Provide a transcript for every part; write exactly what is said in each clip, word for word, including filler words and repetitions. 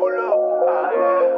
pull up. Ah, yeah.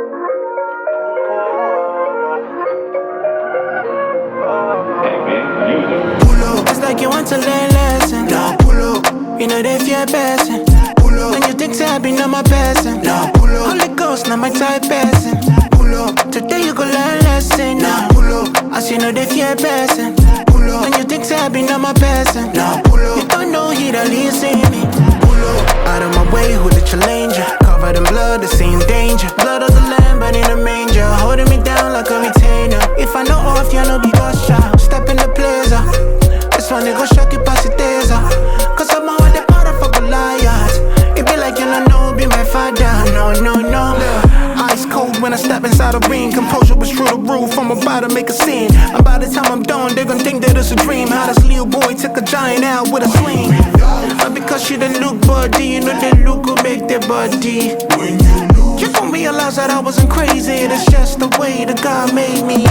Pull up, it's like you want to learn lesson. Now pull up, you know they fear person. Pull up, when you think say I be not my person. Now pull up, Holy Ghost, not my type person. Pull up, today you go learn lesson. Now pull up, as you know they fear person. Pull up, when you think say I be not my person. Now pull up, you don't know he don't listen me. Pull up, out of my way, who the challenger? Covered in blood, the same danger. Blood of the lamb, but in a manger, holding me down like a retainer. If I know off, you know be ghost shot. Step in the blazer. This one they go shock you past the taser. Cause I'm out the powder for Goliath. It be like you don't know, be my father. No, no, no. Ice cold when I step inside the ring. Composure was through the roof. I'm about to make a scene. And by the time I'm done, they're gonna think that it's a dream. How this little boy took a giant out with a sling. But because she didn't look body, you know that look will make their body. When you lose, you gon' realize that I wasn't crazy. That's just the way that God made me.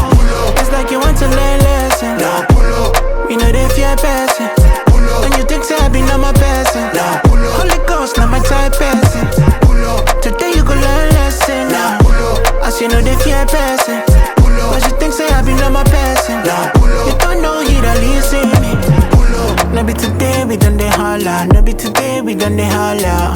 It's like you want to learn lesson. Now pull up, you know they fear person. Pull up, when you think say I be not my person. Now pull up, Holy Ghost, not my type person. Pull up, today you go learn lesson. Now pull up, as you know they fear person. Pull up, but you think say I be not my person. Now pull up, you don't know he don't listen me. Pull up, no be today we done they holla. No be today we done they holla.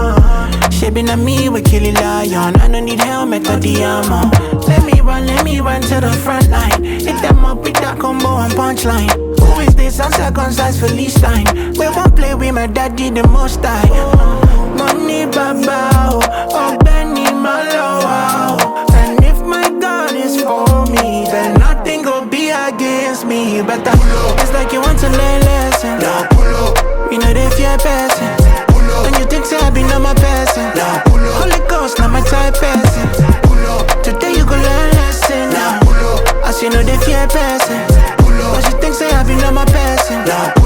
Uh, Shaping on me we kill a lion. I don't need helmet or the armor. Let me run, let me run to the front line. Hit them up with that combo and punchline. Who is this? I'm circumcised for least time. We won't play with my daddy the most time. Money baba, oh Benny Malo. And if my God is for me, then nothing gon' be against me. But I, it's like you want to learn lesson. Now pull up, you know they fear person. Pull up, when you think say I be not my person. Now pull up, Holy Ghost, not my type person. Pull up, today you go learn lesson. Now pull up, as you know they fear person. Pull up, but you think say I be not my person. Now